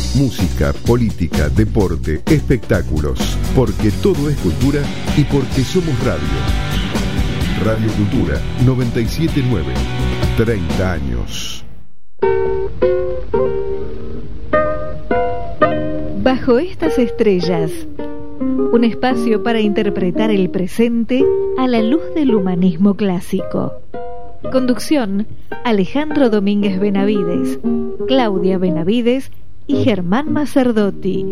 Música, política, deporte, espectáculos. Porque todo es cultura y porque somos radio. Radio Cultura 97.9. 30 años. Bajo estas estrellas, un espacio para interpretar el presente a la luz del humanismo clásico. Conducción: Alejandro Domínguez Benavides, Claudia Benavides y Germán Macerdotti.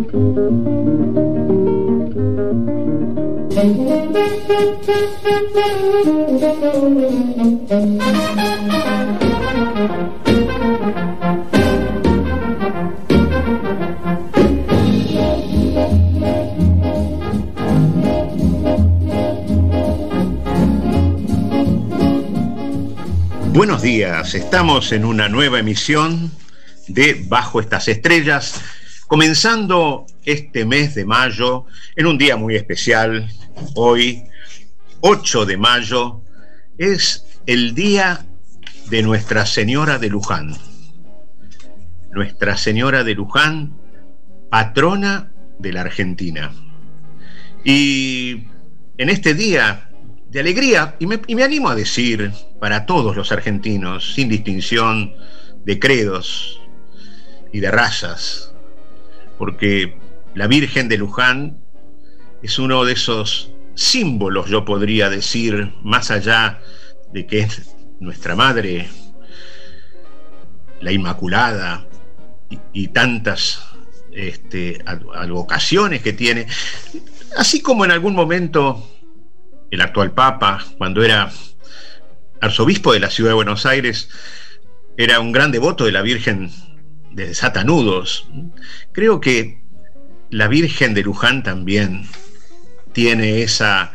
Buenos días, estamos en una nueva emisión de Bajo estas estrellas, comenzando este mes de mayo en un día muy especial. Hoy, 8 de mayo, es el día de Nuestra Señora de Luján. Nuestra Señora de Luján, patrona de la Argentina. Y en este día de alegría, y me animo a decir, para todos los argentinos, sin distinción de credos y de razas, porque la Virgen de Luján es uno de esos símbolos, yo podría decir, más allá de que es nuestra Madre, la Inmaculada, y tantas advocaciones que tiene, así como en algún momento el actual Papa, cuando era arzobispo de la ciudad de Buenos Aires, era un gran devoto de la Virgen de Satanudos. Creo que la Virgen de Luján también tiene esa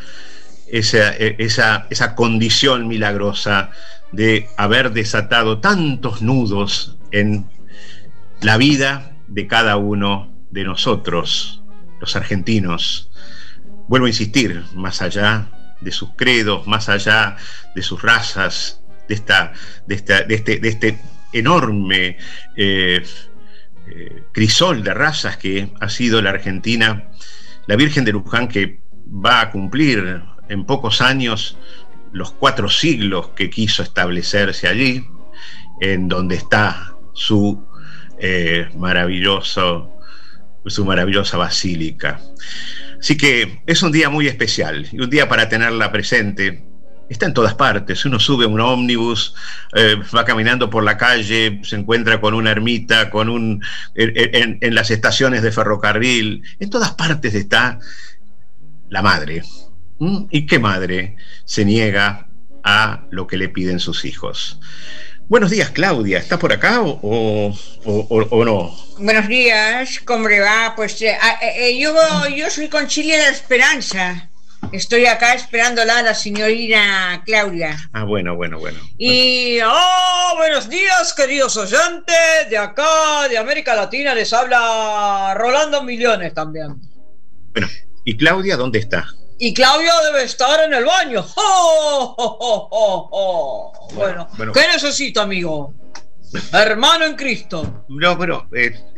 condición milagrosa de haber desatado tantos nudos en la vida de cada uno de nosotros, los argentinos. Vuelvo a insistir, más allá de sus credos, más allá de sus razas, de este enorme crisol de razas que ha sido la Argentina, la Virgen de Luján, que va a cumplir en pocos años los 4 siglos que quiso establecerse allí, en donde está su maravillosa basílica. Así que es un día muy especial y un día para tenerla presente. Está en todas partes. Uno sube a un ómnibus, va caminando por la calle, se encuentra con una ermita, en las estaciones de ferrocarril. En todas partes está la madre. ¿Y qué madre se niega a lo que le piden sus hijos? Buenos días, Claudia. ¿Estás por acá o no? Buenos días, ¿cómo le va? Pues yo soy con Chile de la Esperanza. Estoy acá esperándola a la señorita Claudia. Ah, bueno. Y buenos días, queridos oyentes de acá, de América Latina. Les habla Rolando Millones también. Bueno, ¿y Claudia dónde está? Y Claudia debe estar en el baño. Bueno, ¿qué necesito, amigo? Hermano en Cristo. No, pero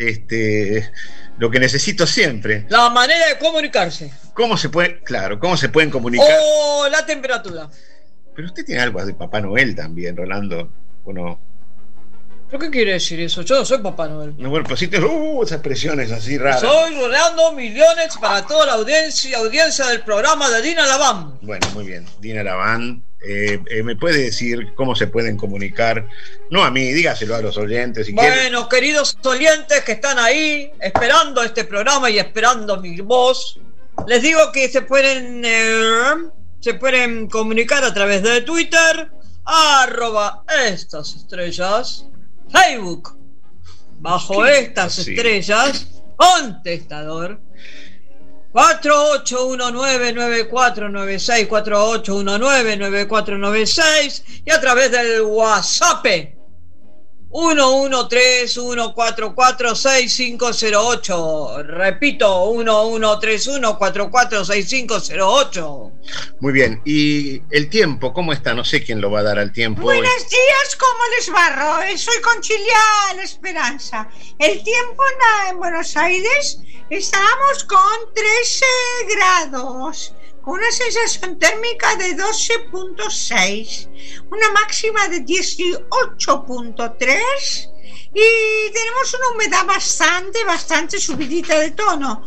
lo que necesito siempre. La manera de comunicarse. ¿Cómo se pueden comunicar? La temperatura. Pero usted tiene algo de Papá Noel también, Rolando, ¿o no? ¿Pero qué quiere decir eso? Yo no soy Papá Noel. No, bueno, pues sí, esas expresiones así raras. Soy Rolando Millones para toda la audiencia del programa de Dina Laván. Bueno, muy bien, Dina Laván. ¿Me puede decir cómo se pueden comunicar? No a mí, dígaselo a los oyentes si quieren. Bueno, queridos oyentes que están ahí esperando este programa y esperando mi voz, les digo que se pueden comunicar a través de Twitter, @estas estrellas, Facebook, bajo estas estrellas, contestador 48199496, 48199496, y a través del WhatsApp 1131446508. Repito, 1131446508. Muy bien, y el tiempo, ¿cómo está? No sé quién lo va a dar al tiempo. Buenos días, ¿cómo les va? Soy Conchilia La Esperanza. El tiempo en Buenos Aires, estábamos con 13 grados, con una sensación térmica de 12.6, una máxima de 18.3 y tenemos una humedad bastante subidita de tono,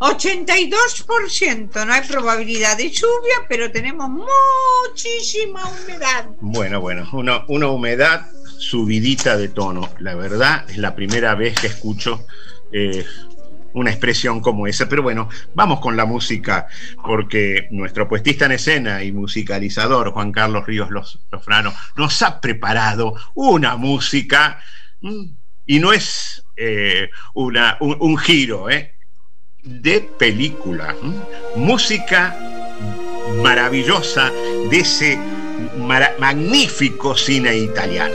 82%. No hay probabilidad de lluvia, pero tenemos muchísima humedad. Bueno, una humedad subidita de tono. La verdad es la primera vez que escucho una expresión como esa, pero bueno, vamos con la música, porque nuestro puestista en escena y musicalizador, Juan Carlos Ríos Lofrano, nos nos una música, y no es un giro de película, música maravillosa de ese magnífico cine italiano.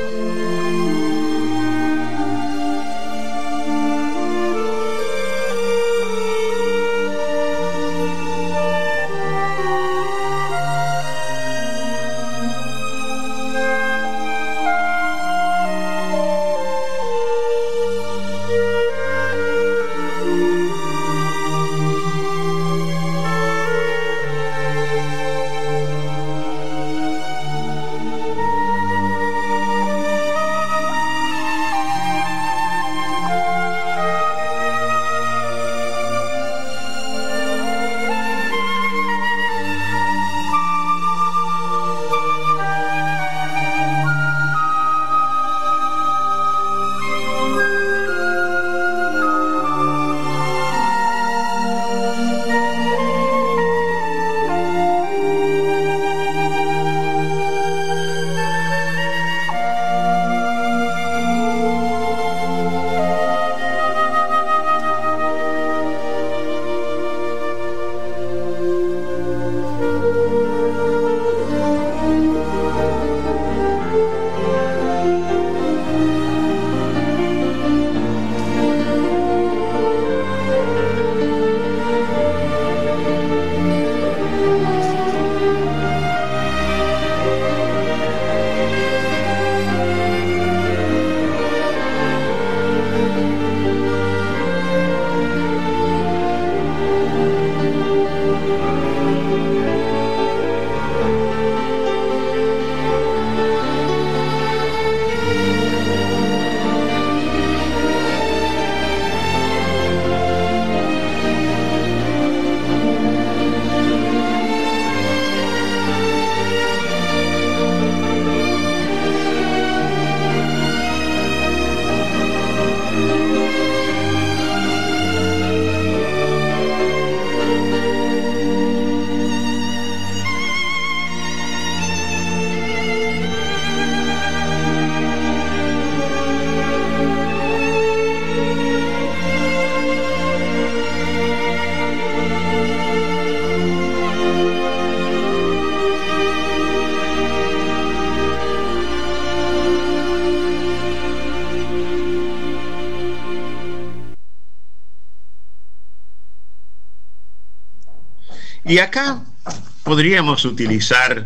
Y acá podríamos utilizar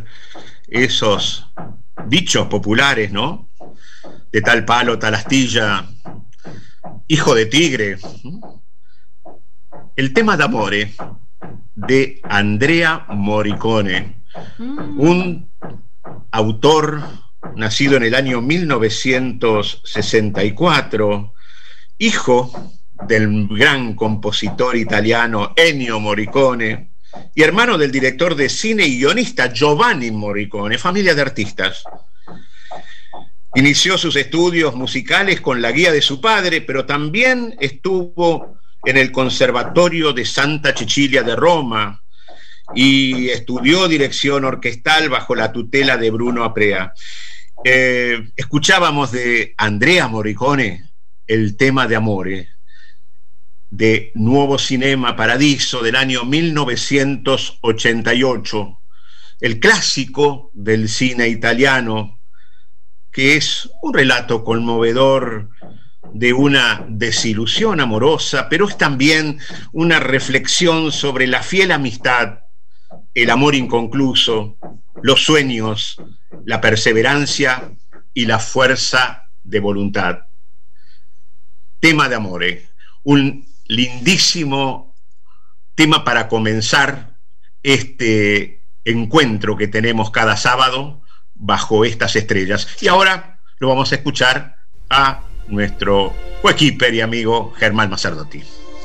esos dichos populares, ¿no? De tal palo, tal astilla, hijo de tigre. El tema d'amore de Andrea Morricone, un autor nacido en el año 1964, hijo del gran compositor italiano Ennio Morricone y hermano del director de cine y guionista Giovanni Morricone, familia de artistas. Inició sus estudios musicales con la guía de su padre, pero también estuvo en el Conservatorio de Santa Cecilia de Roma y estudió dirección orquestal bajo la tutela de Bruno Aprea. Escuchábamos de Andrea Morricone el tema de Amore, de Nuovo Cinema Paradiso del año 1988, el clásico del cine italiano que es un relato conmovedor de una desilusión amorosa, pero es también una reflexión sobre la fiel amistad, el amor inconcluso, los sueños, la perseverancia y la fuerza de voluntad. Tema de Amore, un lindísimo tema para comenzar este encuentro que tenemos cada sábado bajo estas estrellas. Y ahora lo vamos a escuchar a nuestro coequiper y amigo Germán Macerdotti.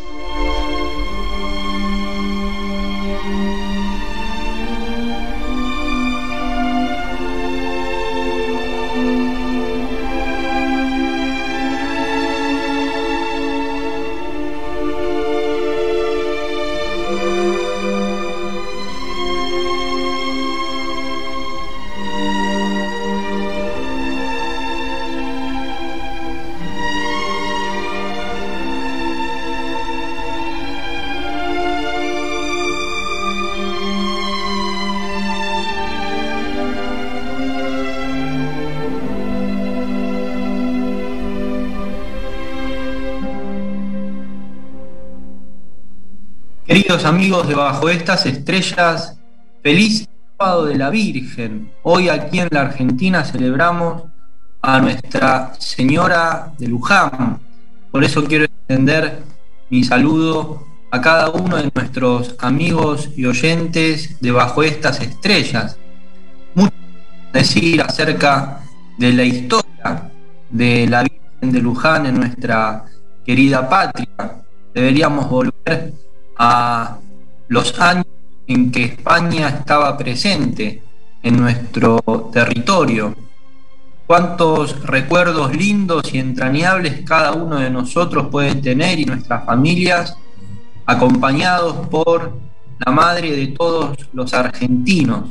Queridos amigos de Bajo estas estrellas, feliz sábado de la Virgen. Hoy aquí en la Argentina celebramos a Nuestra Señora de Luján. Por eso quiero extender mi saludo a cada uno de nuestros amigos y oyentes de Bajo estas estrellas. Mucho que decir acerca de la historia de la Virgen de Luján en nuestra querida patria. Deberíamos volver a los años en que España estaba presente en nuestro territorio. Cuántos recuerdos lindos y entrañables cada uno de nosotros puede tener, y nuestras familias, acompañados por la madre de todos los argentinos.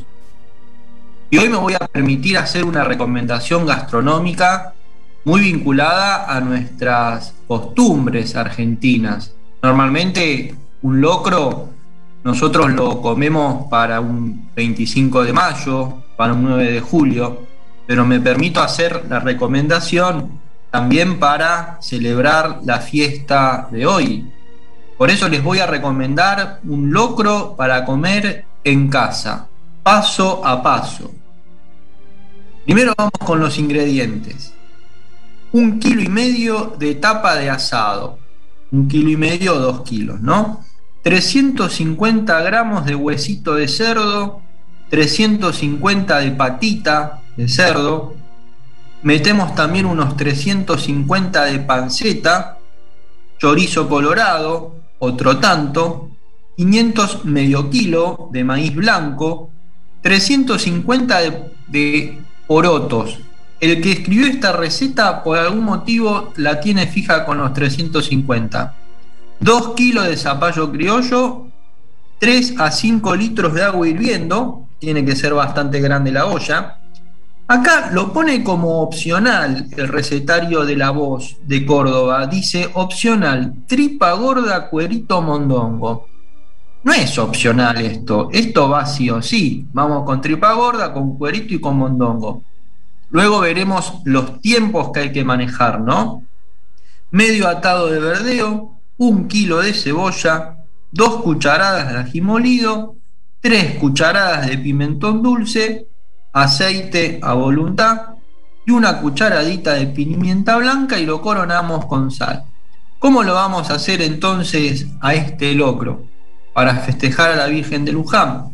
Y hoy me voy a permitir hacer una recomendación gastronómica muy vinculada a nuestras costumbres argentinas. Normalmente un locro nosotros lo comemos para un 25 de mayo, para un 9 de julio, pero me permito hacer la recomendación también para celebrar la fiesta de hoy. Por eso les voy a recomendar un locro para comer en casa, paso a paso. Primero vamos con los ingredientes. 1,5 kilos de tapa de asado, 1,5 kilos o 2 kilos, ¿no? 350 gramos de huesito de cerdo, 350 de patita de cerdo, metemos también unos 350 de panceta, chorizo colorado, otro tanto, 500 medio kilo de maíz blanco, 350 de porotos. El que escribió esta receta por algún motivo la tiene fija con los 350. 2 kilos de zapallo criollo, 3 a 5 litros de agua hirviendo, tiene que ser bastante grande la olla. Acá lo pone como opcional el recetario de La Voz de Córdoba, dice opcional, tripa gorda, cuerito, mondongo. No es opcional esto va sí o sí, vamos con tripa gorda, con cuerito y con mondongo. Luego veremos los tiempos que hay que manejar, ¿no? Medio atado de verdeo, 1 kilo de cebolla, 2 cucharadas de ají molido, 3 cucharadas de pimentón dulce, aceite a voluntad y una cucharadita de pimienta blanca, y lo coronamos con sal. ¿Cómo lo vamos a hacer entonces a este locro para festejar a la Virgen de Luján?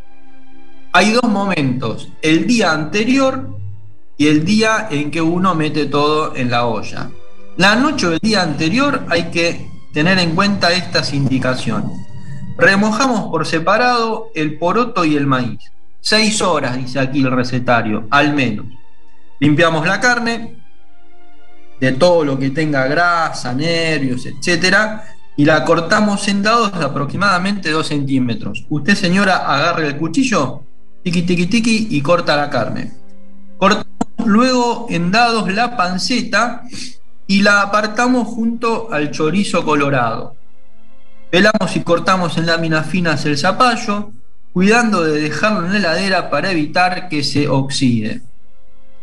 Hay dos momentos, el día anterior y el día en que uno mete todo en la olla. La noche del día anterior hay que tener en cuenta estas indicaciones. Remojamos por separado el poroto y el maíz. 6 horas, dice aquí el recetario, al menos. Limpiamos la carne de todo lo que tenga grasa, nervios, etcétera, y la cortamos en dados de aproximadamente 2 centímetros. Usted, señora, agarre el cuchillo, tiqui, tiqui, tiqui, y corta la carne. Cortamos luego en dados la panceta y la apartamos junto al chorizo colorado. Pelamos y cortamos en láminas finas el zapallo, cuidando de dejarlo en la heladera para evitar que se oxide.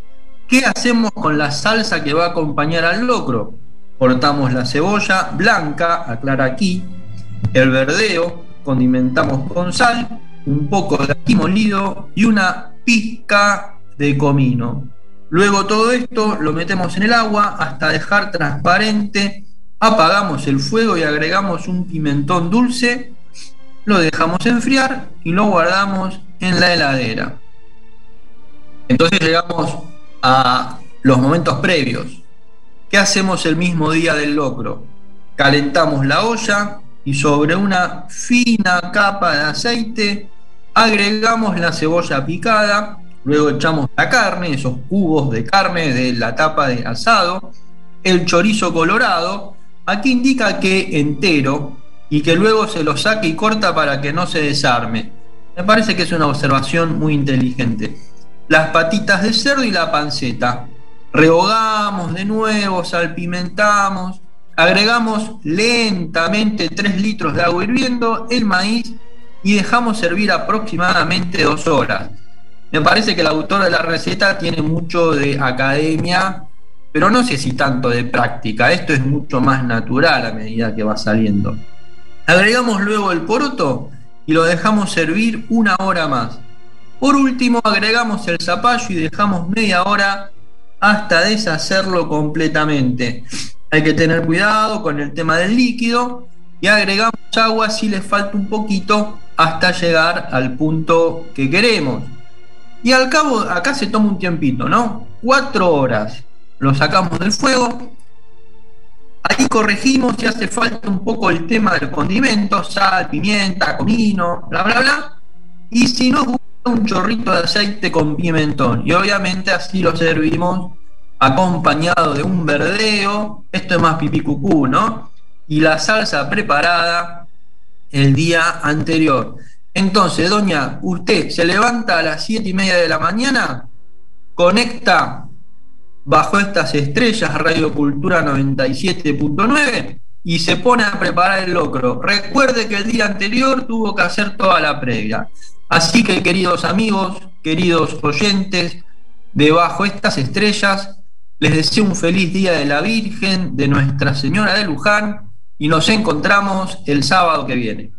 ¿Qué hacemos con la salsa que va a acompañar al locro? Cortamos la cebolla blanca, aclara aquí, el verdeo, condimentamos con sal, un poco de ají molido y una pizca de comino. Luego todo esto lo metemos en el agua hasta dejar transparente, apagamos el fuego y agregamos un pimentón dulce, lo dejamos enfriar y lo guardamos en la heladera. Entonces llegamos a los momentos previos. ¿Qué hacemos el mismo día del locro? Calentamos la olla y sobre una fina capa de aceite agregamos la cebolla picada, luego echamos la carne, esos cubos de carne de la tapa de asado, el chorizo colorado, aquí indica que entero y que luego se lo saque y corta para que no se desarme. Me parece que es una observación muy inteligente. Las patitas de cerdo y la panceta. Rehogamos de nuevo, salpimentamos, agregamos lentamente 3 litros de agua hirviendo, el maíz y dejamos servir aproximadamente 2 horas. Me parece que el autor de la receta tiene mucho de academia, pero no sé si tanto de práctica. Esto es mucho más natural a medida que va saliendo. Agregamos luego el poroto y lo dejamos servir 1 hora más. Por último agregamos el zapallo y dejamos media hora hasta deshacerlo completamente. Hay que tener cuidado con el tema del líquido y agregamos agua si le falta un poquito hasta llegar al punto que queremos. Y al cabo, acá se toma un tiempito, ¿no? 4 horas. Lo sacamos del fuego. Ahí corregimos si hace falta un poco el tema del condimento, sal, pimienta, comino, bla, bla, bla. Y si nos gusta, un chorrito de aceite con pimentón. Y obviamente así lo servimos acompañado de un verdeo. Esto es más pipí cucú, ¿no? Y la salsa preparada el día anterior. Entonces, doña, usted se levanta a las 7:30 de la mañana, conecta Bajo Estas Estrellas, Radio Cultura 97.9, y se pone a preparar el locro. Recuerde que el día anterior tuvo que hacer toda la previa. Así que, queridos amigos, queridos oyentes de Bajo Estas Estrellas, les deseo un feliz Día de la Virgen, de Nuestra Señora de Luján, y nos encontramos el sábado que viene.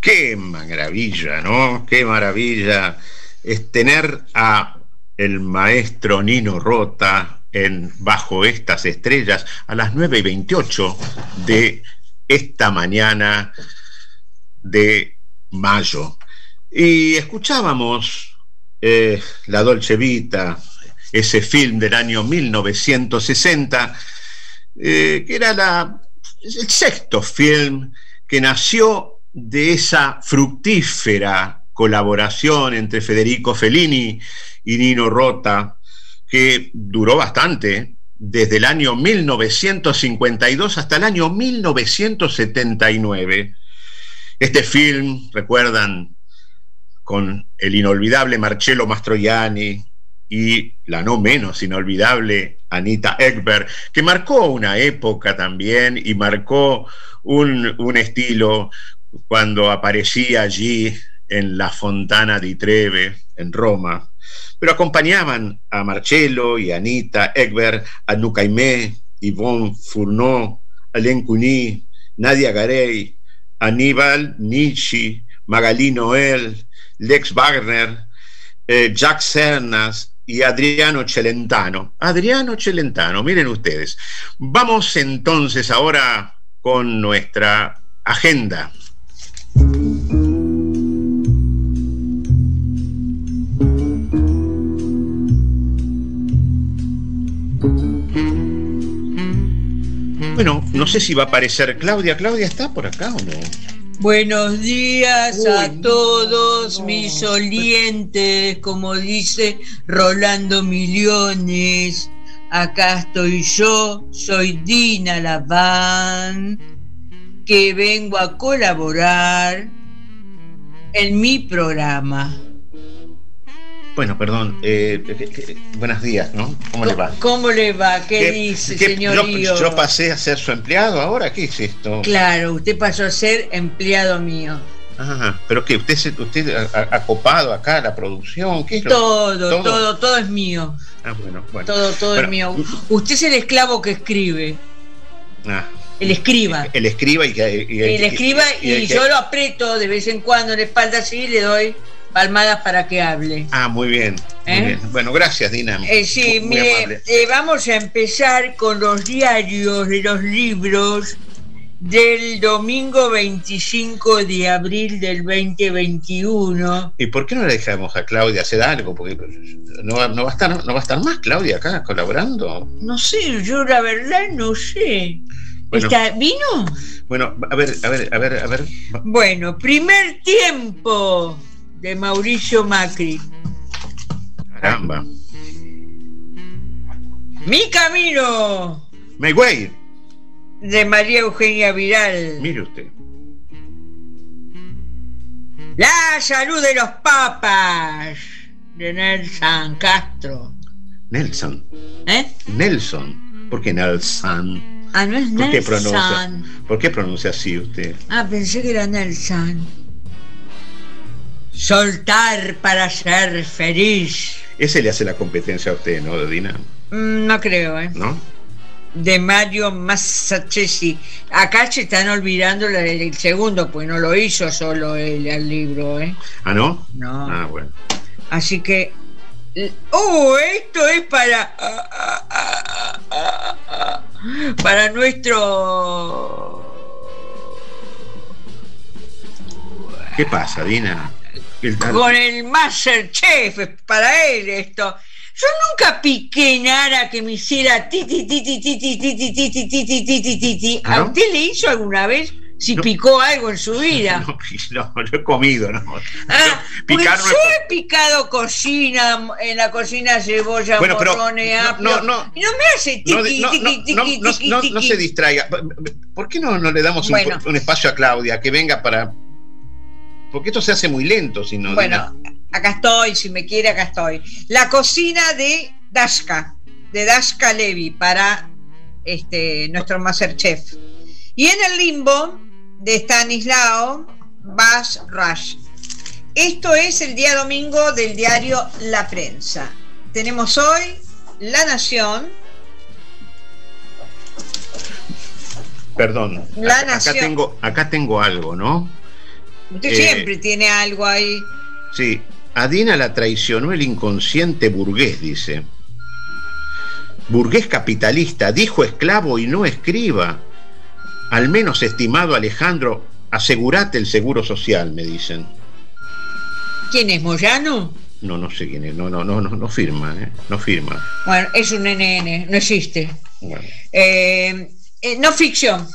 Qué maravilla, ¿no? Qué maravilla es tener a el maestro Nino Rota en Bajo estas estrellas a las 9:28 de esta mañana de mayo. Y escuchábamos La Dolce Vita, ese film del año 1960, que era el sexto film que nació de esa fructífera colaboración entre Federico Fellini y Nino Rota, que duró bastante, desde el año 1952 hasta el año 1979. Este film, recuerdan, con el inolvidable Marcello Mastroianni y la no menos inolvidable Anita Ekberg, que marcó una época también y marcó un estilo cuando aparecía allí en la Fontana di Trevi, en Roma. Pero acompañaban a Marcello y a Anita Ekberg, a Nuc Aimé, Yvonne Furneaux, Alain Cuny, Nadia Garay, Aníbal Nietzsche, Magalí Noel, Lex Wagner, Jacques Cernas y Adriano Celentano. Adriano Celentano, miren ustedes. Vamos entonces ahora con nuestra agenda. Bueno, no sé si va a aparecer Claudia. ¿Claudia está por acá o no? Buenos días a todos mis oyentes, como dice Rolando Millones. Acá estoy yo, soy Dina Laván, que vengo a colaborar en mi programa. Bueno, perdón, buenos días, ¿no? ¿Cómo le va? ¿Cómo le va? ¿Qué dice, señorío? Yo pasé a ser su empleado ahora, ¿qué es esto? Claro, usted pasó a ser empleado mío. Ajá, ¿pero qué? ¿Usted ha copado acá la producción? ¿Qué es todo es mío. Ah, bueno. Todo es mío. Usted es el esclavo que escribe. El escriba. El escriba y yo lo aprieto de vez en cuando en la espalda así y le doy palmadas para que hable. Ah, muy bien. Muy bien. Bueno, gracias, Dina. Sí, mire, vamos a empezar con los diarios de los libros del domingo 25 de abril del 2021. ¿Y por qué no le dejamos a Claudia hacer algo? Porque no va a estar más Claudia acá colaborando. No sé, yo la verdad no sé. Bueno, ¿Vino? Bueno, a ver. Bueno, primer tiempo de Mauricio Macri. Caramba. Mi camino. My way. De María Eugenia Vidal. Mire usted. La salud de los papas. De Nelson Castro. Nelson. Nelson. ¿Por qué Nelson? No es Nelson. ¿Por qué pronuncia así usted? Pensé que era Nelson. Soltar para ser feliz. Ese le hace la competencia a usted, ¿no, Dina? No creo, ¿No? De Mario Massachesi. Acá se están olvidando el segundo, pues no lo hizo solo él al libro, ¿Ah, no? No. Ah, bueno. Así que esto es para nuestro... ¿Qué pasa, Dina? Con el Masterchef, es para él esto. Yo nunca piqué nada que me hiciera ti. ¿A usted le hizo alguna vez? Si picó algo en su vida. No, lo he comido, ¿no? Porque yo he picado cocina, en la cocina cebolla, morrones, apio, y no me hace no se distraiga. ¿Por qué no le damos un espacio a Claudia que venga para... Porque esto se hace muy lento, si no... Bueno, acá estoy, si me quiere, acá estoy. La cocina de Dashka Levy, para nuestro Masterchef. Y en el limbo de Stanislao Bas Rush. Esto es el día domingo del diario La Prensa. Tenemos hoy La Nación. Perdón, acá tengo algo, ¿no? Usted siempre tiene algo ahí. Sí, a Dina la traicionó el inconsciente burgués, dice. Burgués capitalista, dijo esclavo y no escriba. Al menos, estimado Alejandro, asegurate el seguro social, me dicen. ¿Quién es, Moyano? No sé quién es, no firma, no firma. Bueno, es un NN, no existe. Bueno. No ficción.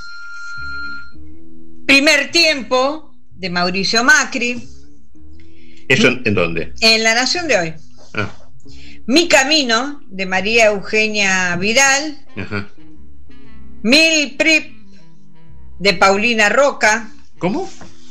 Primer tiempo, de Mauricio Macri. ¿Eso en dónde? En La Nación de hoy. Ah. Mi camino, de María Eugenia Vidal. Ajá. Mil Prip, de Paulina Roca. ¿Cómo?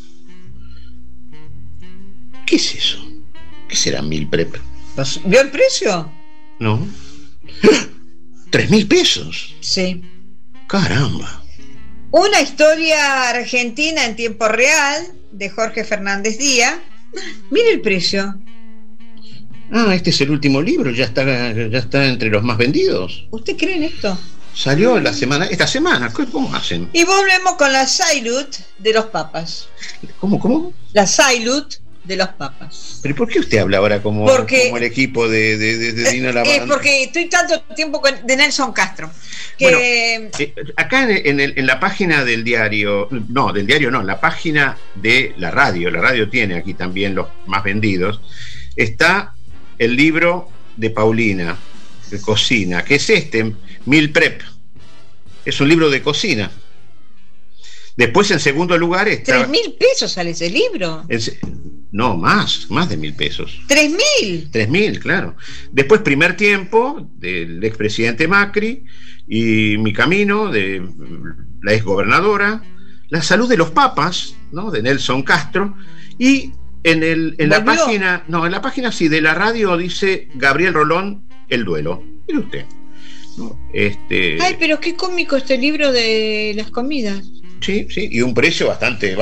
¿Qué es eso? ¿Qué será Mil Prep? ¿Vio el precio? No. 3.000 pesos. Sí. Caramba. Una historia argentina en tiempo real, de Jorge Fernández Díaz. Mire el precio. Ah, este es el último libro, ya está entre los más vendidos. ¿Usted cree en esto? Salió esta semana. ¿Cómo hacen? Y volvemos con la Sailut de los Papas. ¿Cómo? La Sailut de los Papas. ¿Pero por qué usted habla ahora como el equipo de Dina la Banda? Porque estoy tanto tiempo de Nelson Castro. Bueno, acá en la página del diario, en la página de la radio tiene aquí también los más vendidos, está el libro de Paulina, de cocina, que es Mil Prep. Es un libro de cocina. Después, en segundo lugar, está... 3.000 pesos sale ese libro. No, más de 1.000 pesos. 3.000. 3.000, claro. Después, Primer tiempo, del expresidente Macri, y Mi camino, de la exgobernadora, La salud de los papas, ¿no?, de Nelson Castro, y en la página sí, de la radio dice Gabriel Rolón, El duelo. Mire usted. ¿No? Ay, pero qué cómico este libro de las comidas. Sí, y un precio bastante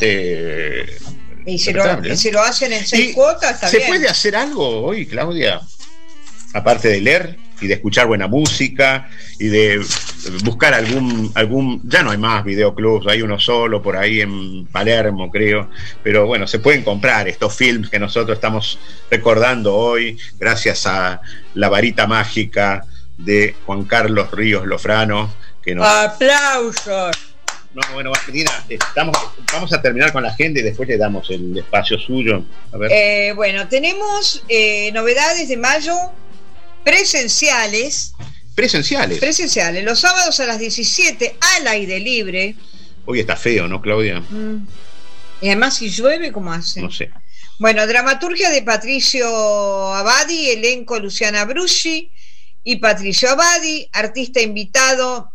y si lo hacen en 6 cuotas, está ¿Se bien. puede hacer algo hoy, Claudia? Aparte de leer y de escuchar buena música y de buscar algún ya no hay más videoclubs, hay uno solo por ahí en Palermo, creo, pero bueno, se pueden comprar estos films que nosotros estamos recordando hoy gracias a la varita mágica de Juan Carlos Ríos Lofrano, que nos... ¡Aplausos! No, bueno, Dina, vamos a terminar con la agenda y después le damos el espacio suyo. A ver. Bueno, tenemos novedades de mayo presenciales. Los sábados a las 17 al aire libre. Hoy está feo, ¿no, Claudia? Y además, si llueve, ¿cómo hace? No sé. Bueno, dramaturgia de Patricio Abadi, elenco Luciana Bruschi y Patricio Abadi, artista invitado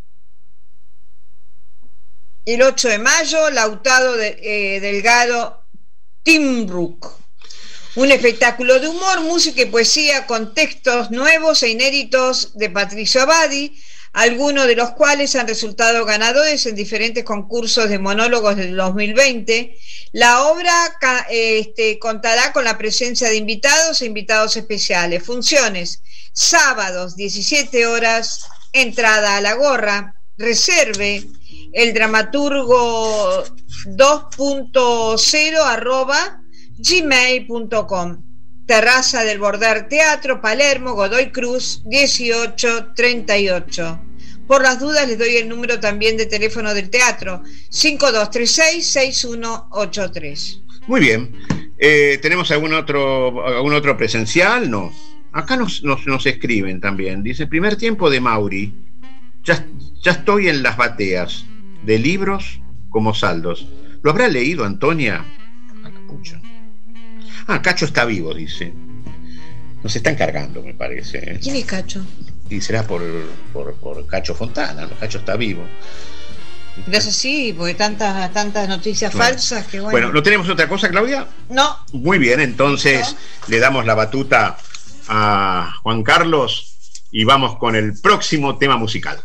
el 8 de mayo, Lautaro Delgado Timbrook. Un espectáculo de humor, música y poesía con textos nuevos e inéditos de Patricio Abadi, algunos de los cuales han resultado ganadores en diferentes concursos de monólogos del 2020. La obra contará con la presencia de invitados e invitados especiales. Funciones: sábados 17 horas, entrada a la gorra. Reserve el dramaturgo 2.0 @gmail.com. Terraza del Bordar Teatro, Palermo, Godoy Cruz 1838. Por las dudas les doy el número también de teléfono del teatro, 5236-6183. Muy bien. ¿Tenemos algún otro presencial? No. Acá nos escriben también. Dice: primer tiempo de Mauri. Ya estoy en las bateas de libros como saldos. ¿Lo habrá leído Antonia? Cacho está vivo, dice. Nos está encargando, me parece. ¿Quién es Cacho? Y será por Cacho Fontana, ¿no? Cacho está vivo. No sé, sí, porque tantas noticias falsas que bueno. Bueno, ¿no tenemos otra cosa, Claudia? No. Muy bien, entonces le damos la batuta a Juan Carlos y vamos con el próximo tema musical.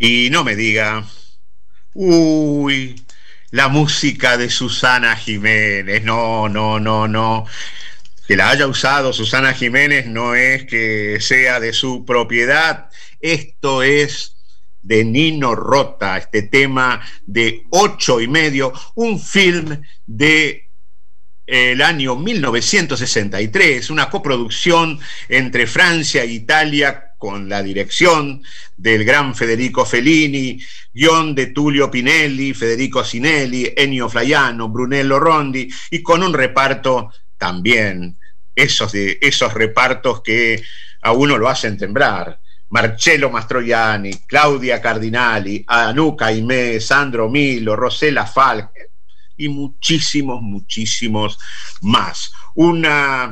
Y no me diga, uy, la música de Susana Jiménez, no. Que la haya usado Susana Jiménez no es que sea de su propiedad, esto es de Nino Rota, este tema de 8:30, un film de el año 1963, una coproducción entre Francia e Italia con la dirección del gran Federico Fellini, guión de Tullio Pinelli, Federico Sinelli, Ennio Flaiano, Brunello Rondi, y con un reparto también, esos repartos que a uno lo hacen temblar. Marcello Mastroianni, Claudia Cardinali, Anouk Aimé, Sandro Milo, Rosella Falk y muchísimos más. Un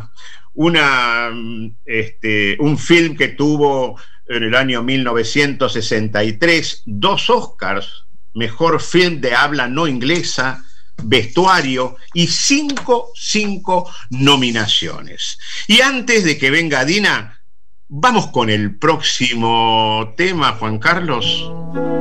film que tuvo en el año 1963 2 Oscars, mejor film de habla no inglesa, vestuario y 5 nominaciones. Y antes de que venga Dina, vamos con el próximo tema, Juan Carlos.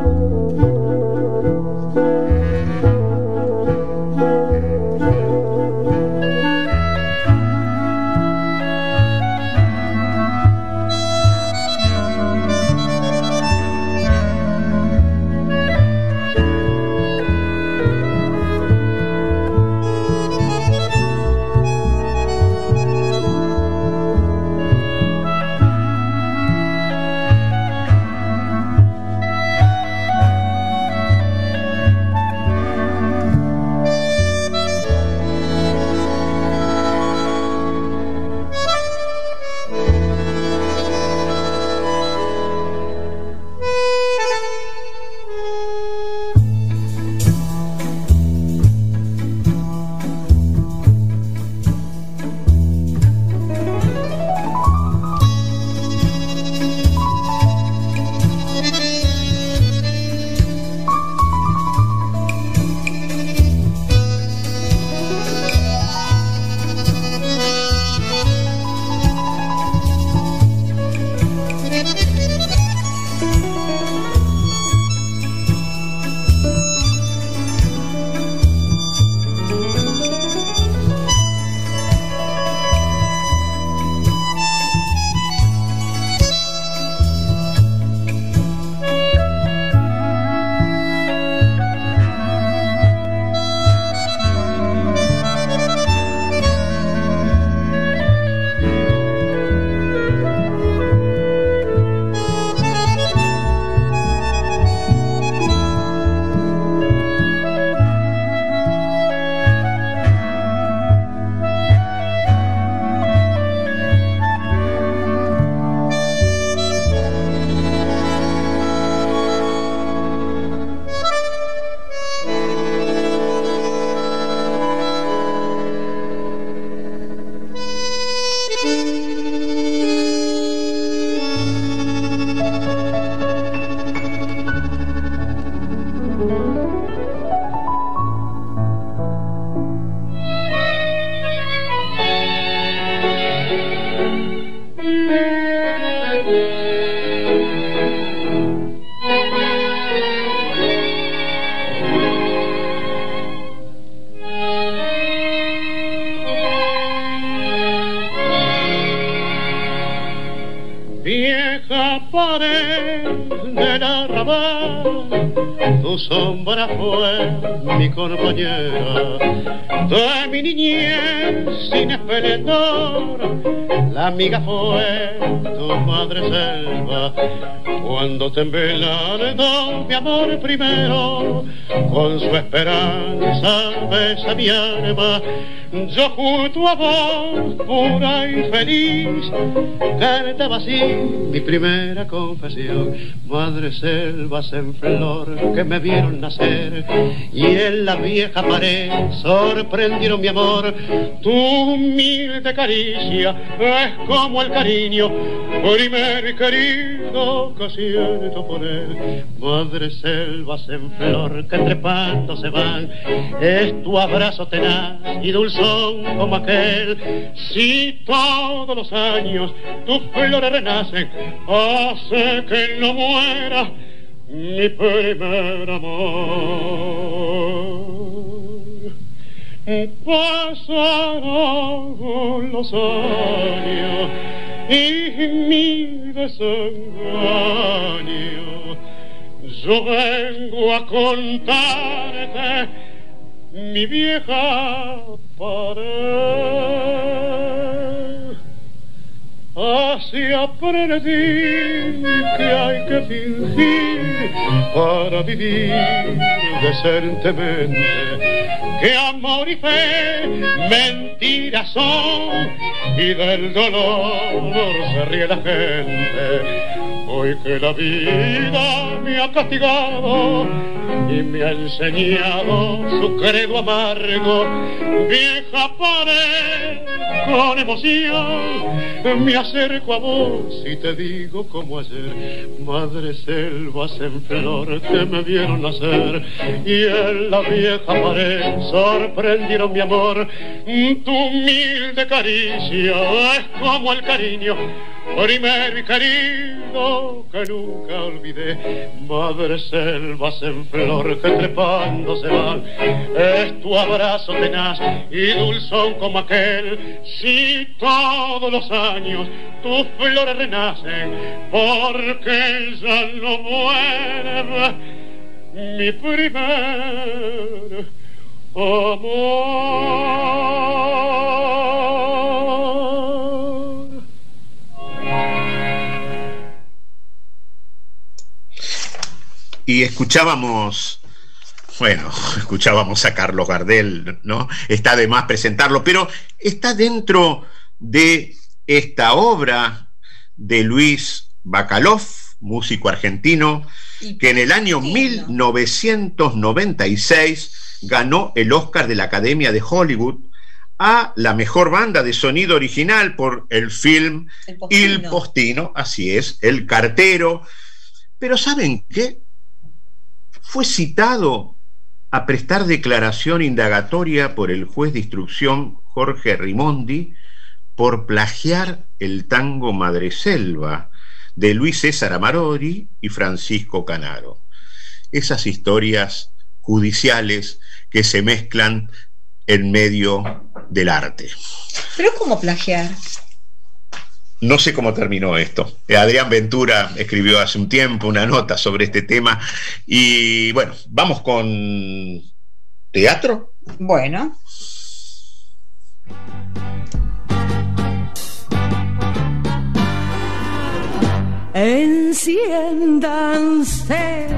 Tu sombra fue mi compañera de mi niñez sin esplendor. La amiga fue tu madre selva cuando te embelando mi amor primero. Con su esperanza besa mi alma, yo junto a vos, pura y feliz, cantaba así mi primera confesión. Madre selvas en flor que me vieron nacer y en la vieja pared sorprendieron mi amor. Tu humilde caricia es como el cariño primero y querido que siento por él. Madre selvas en flor que trepando se van, es tu abrazo tenaz y dulzón como aquel. Si todos los años tus flores renacen, hace que no muera mi primer amor. Pasaron los años y mi desengaño. Yo vengo a contarte mi vieja pared. Así aprendí que hay que fingir para vivir decentemente, que amor y fe mentiras son y del dolor se ríe la gente. Hoy que la vida me ha castigado y me ha enseñado su credo amargo, vieja pared con emoción me acerco a vos y te digo como ayer, madre selvas en flor que me vieron nacer, y en la vieja pared sorprendieron mi amor. Tu humilde caricia es como el cariño primero y querido que nunca olvidé. Madre selvas en flor que trepando se van, es tu abrazo tenaz y dulzón como aquel. Si todos los años tus flores renacen, porque ya no vuelve mi primer amor. Y escuchábamos a Carlos Gardel, ¿no? Está de más presentarlo, pero está dentro de esta obra de Luis Bacalov, músico argentino, que en el año 1996 ganó el Oscar de la Academia de Hollywood a la mejor banda de sonido original por el film Il Postino, así es, El Cartero. Pero ¿saben qué? Fue citado a prestar declaración indagatoria por el juez de instrucción Jorge Rimondi por plagiar el tango Madreselva de Luis César Amarori y Francisco Canaro. Esas historias judiciales que se mezclan en medio del arte. ¿Pero cómo plagiar? No sé cómo terminó esto. Adrián Ventura escribió hace un tiempo una nota sobre este tema y bueno, vamos con teatro. Bueno. Enciéndanse.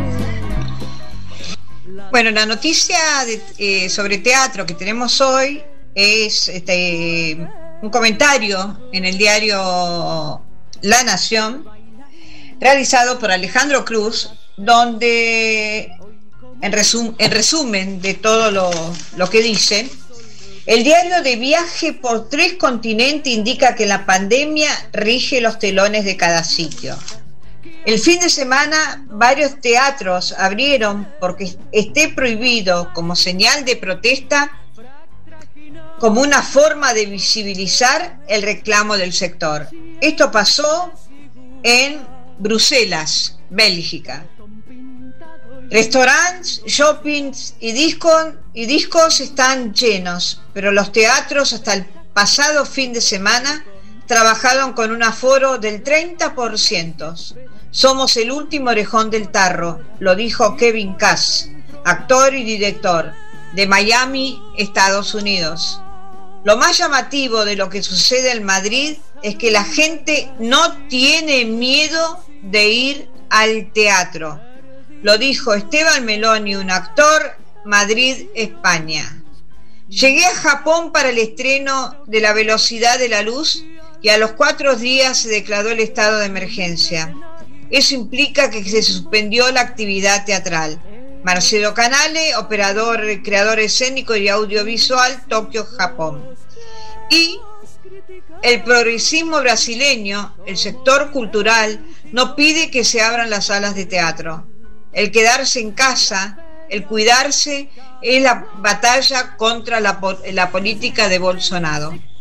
Bueno, la noticia sobre teatro que tenemos hoy es un comentario en el diario La Nación realizado por Alejandro Cruz, donde en resumen de todo lo que dice, el diario de viaje por 3 continentes indica que la pandemia rige los telones de cada sitio. El fin de semana varios teatros abrieron porque esté prohibido como señal de protesta, como una forma de visibilizar el reclamo del sector. Esto pasó en Bruselas, Bélgica. Restaurantes, shoppings y discos están llenos, pero los teatros hasta el pasado fin de semana trabajaron con un aforo del 30%. Somos el último orejón del tarro, lo dijo Kevin Cass, actor y director de Miami, Estados Unidos. Lo más llamativo de lo que sucede en Madrid es que la gente no tiene miedo de ir al teatro. Lo dijo Esteban Meloni, un actor, Madrid, España. Llegué a Japón para el estreno de La Velocidad de la Luz y a los 4 días se declaró el estado de emergencia. Eso implica que se suspendió la actividad teatral. Marcelo Canale, operador, creador escénico y audiovisual, Tokio, Japón. Y el progresismo brasileño, el sector cultural, no pide que se abran las salas de teatro. El quedarse en casa, el cuidarse, es la batalla contra la política de Bolsonaro.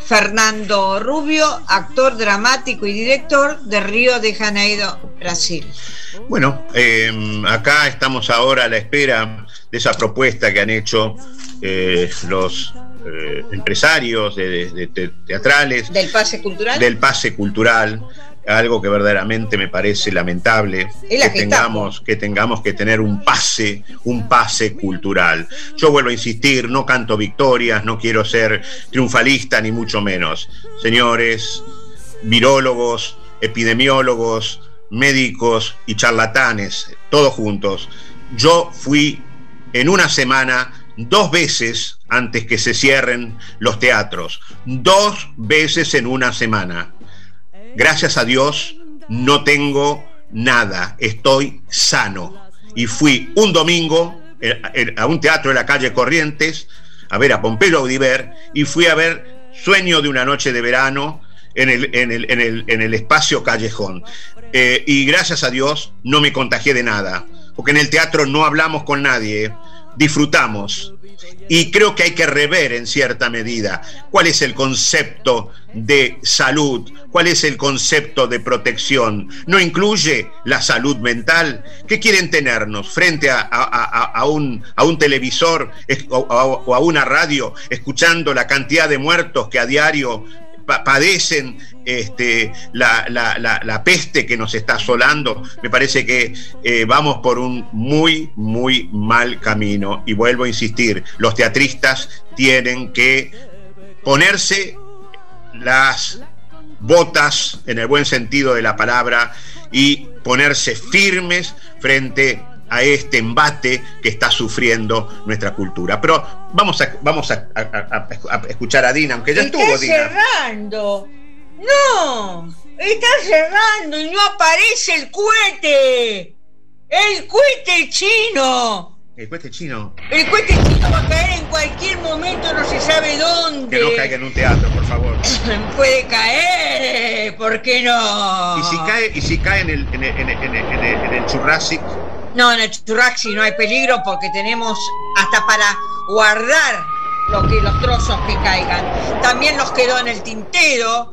Fernando Rubio, actor dramático y director de Río de Janeiro, Brasil. Bueno, acá estamos ahora a la espera de esa propuesta que han hecho los empresarios teatrales. ¿Del pase cultural? Del pase cultural, algo que verdaderamente me parece lamentable, que tengamos que tener un pase cultural. Yo vuelvo a insistir, no canto victorias, no quiero ser triunfalista ni mucho menos. Señores, virólogos, epidemiólogos, médicos y charlatanes, todos juntos. Yo fui en una semana 2 veces antes que se cierren los teatros, 2 veces en una semana. Gracias a Dios no tengo nada, estoy sano. Y fui un domingo a un teatro de la calle Corrientes a ver a Pompeyo Audiver y fui a ver Sueño de una noche de verano en el espacio Callejón. Y gracias a Dios no me contagié de nada, porque en el teatro no hablamos con nadie, disfrutamos. Y creo que hay que rever en cierta medida cuál es el concepto de salud, cuál es el concepto de protección. ¿No incluye la salud mental? ¿Qué quieren tenernos frente a un televisor o a una radio, escuchando la cantidad de muertos que a diario padecen la peste que nos está asolando? Me parece que vamos por un muy, muy mal camino. Y vuelvo a insistir, los teatristas tienen que ponerse las botas, en el buen sentido de la palabra, y ponerse firmes frente a este embate que está sufriendo nuestra cultura. Pero vamos a escuchar a Dina, aunque ya estuvo Dina. ¡Está cerrando! ¡No! ¡Está cerrando y no aparece el cohete! ¡El cohete chino! ¿El cohete chino? El cohete chino va a caer en cualquier momento, no se sabe dónde. Que no caiga en un teatro, por favor. Puede caer, ¿por qué no? ¿Y si cae en el Jurassic? No, en el Jurassic no hay peligro porque tenemos hasta para guardar los trozos que caigan. También nos quedó en el tintero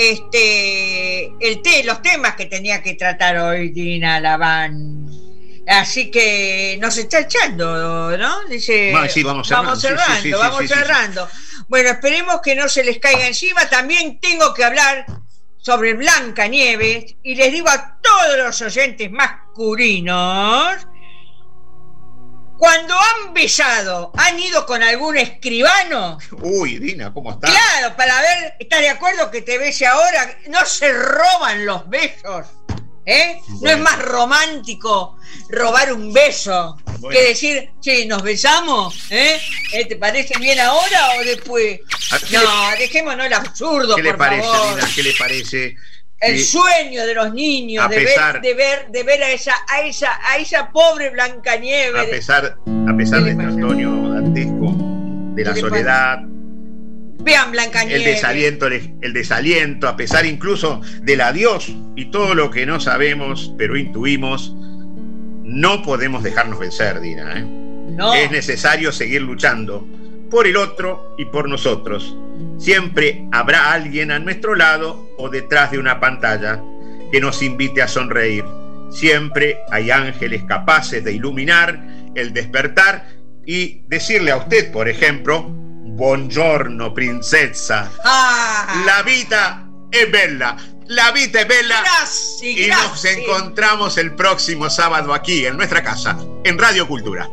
los temas que tenía que tratar hoy Dina Laván. Así que nos está echando, ¿no? Dice, sí, vamos cerrando. Bueno, esperemos que no se les caiga encima. También tengo que hablar sobre Blancanieves y les digo a todos los oyentes masculinos, cuando han besado, ¿han ido con algún escribano? Uy, Dina, ¿cómo estás? Claro, para ver, ¿estás de acuerdo que te bese ahora? No se roban los besos, ¿eh? Bueno. No es más romántico robar un beso que decir, che, ¿nos besamos? ¿Te parece bien ahora o después? No, dejémonos el absurdo, por favor. Dina, ¿qué le parece? El sueño de los niños, de ver a esa pobre Blancanieves. A pesar de este otoño dantesco, de la soledad. Vean Blancanieves. El desaliento, a pesar incluso del adiós y todo lo que no sabemos, pero intuimos, no podemos dejarnos vencer, Dina. No. Es necesario seguir luchando por el otro y por nosotros. Siempre habrá alguien a nuestro lado o detrás de una pantalla que nos invite a sonreír. Siempre hay ángeles capaces de iluminar el despertar y decirle a usted, por ejemplo, buongiorno, princesa. La vida es bella. La vida es bella. Gracias, y nos encontramos el próximo sábado aquí en nuestra casa, en Radio Cultura.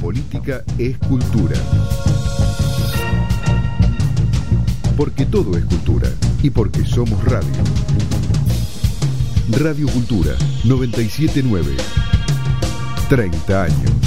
política es cultura. Porque todo es cultura y porque somos radio. Radio Cultura 979. 30 años.